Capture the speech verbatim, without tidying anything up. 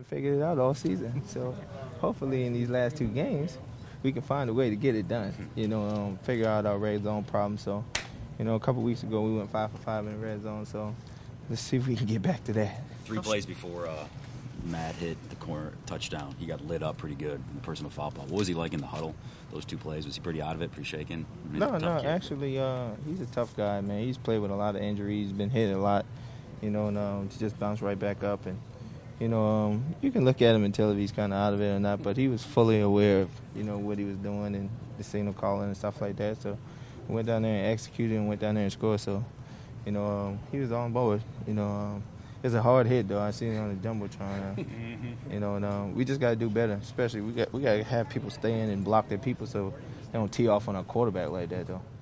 haven't figured it out all season. So hopefully in these last two games, we can find a way to get it done. You know, um, figure out our red zone problem. So, you know, a couple weeks ago we went five for five in the red zone. So let's see if we can get back to that. Three plays before uh, Matt hit the corner touchdown, he got lit up pretty good in the personal foul ball. What was he like in the huddle? Those two plays, was he pretty out of it, pretty shaken? I mean, No, no, actually, uh, he's a tough guy, man. He's played with a lot of injuries, been hit a lot, you know, and um, to just bounce right back up. And, you know, um, you can look at him and tell if he's kind of out of it or not, but he was fully aware of, you know, what he was doing and the signal calling and stuff like that. So we went down there and executed and went down there and scored. So, you know, um, he was on board. You know, um, it's a hard hit, though. I seen it on the Jumbotron. Uh, you know, and um, we just got to do better, especially we got we got to have people stay in and block their people so they don't tee off on our quarterback like that, though.